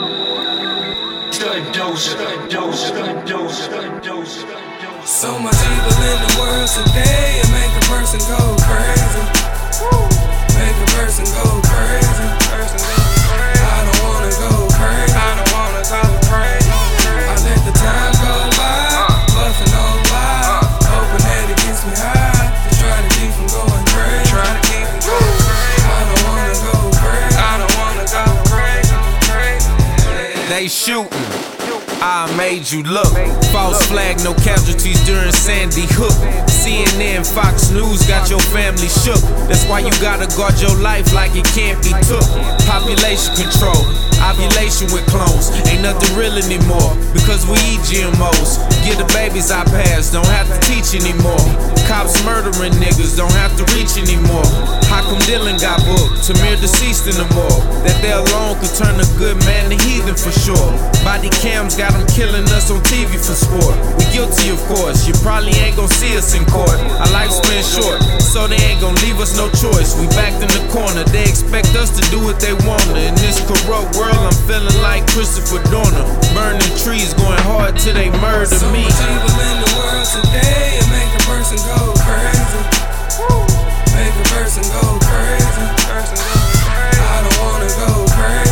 So much evil in the world today, it make a person go crazy. Make a person go crazy. I don't wanna go crazy. I let the time go by, puffin' on by, hoping that it gets me high, just try to keep from going crazy. I don't wanna go crazy. They shootin', I made you look. False flag, no casualties during Sandy Hook. CNN, Fox News got your family shook. That's why you gotta guard your life like it can't be took. Population control, ovulation with clones. Ain't nothing real anymore because we eat GMOs. Get the babies I pass, don't have to teach anymore. Cops murdering niggas, don't have to reach anymore. How come Dylan got booked? Tamir deceased in the morgue. That they alone could turn a good man to heathen for sure. Body cams got them killing us on TV for sport. We guilty of course, you probably ain't gon' see us in court. Our lifespan short, so they ain't gon' leave us no choice. We backed in the corner, they expect us to do what they wanna. In this corrupt world, I'm feeling like Christopher Dorner. Burning trees, going hard till they murder me. So much evil in the world today, it make a person go crazy. Make a person go crazy. I don't wanna go crazy.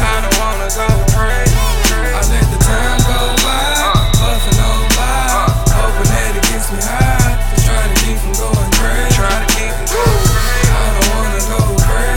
I let the time go by, puffin' on by, hoping that it gets me high, just trying to keep from going crazy. I don't wanna go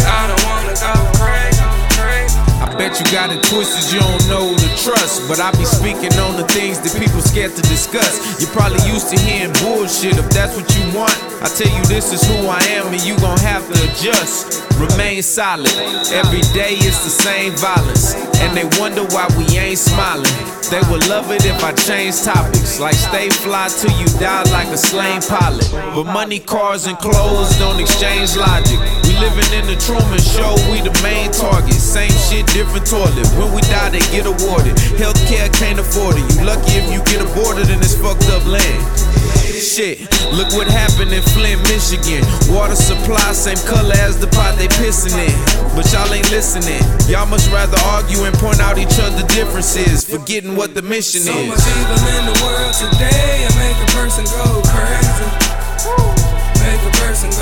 crazy. I bet you got it twisted, you don't know who to trust. But I be speaking on the things that people scared to discuss. You're probably used to hearing bullshit. If that's what you want, I tell you this is who I am, and you gon' have to adjust. Remain solid. Every day it's the same violence, and they wonder why we ain't smiling. They would love it if I changed topics, like stay fly till you die like a slain pilot. But money, cars, and clothes don't exchange logic. We living in the Truman Show, we the main target. Same shit, different toilet. When we die, they get awarded. Healthcare can't afford it. You lucky if you get aborted in this fucked up land. Shit, look what happened in Flint, Michigan. Water supply, same color as the pot they pissin' in. But y'all ain't listening. Y'all much rather argue and point out each other differences, forgetting what the mission is. So much evil in the world today, it make a person go crazy. Make a person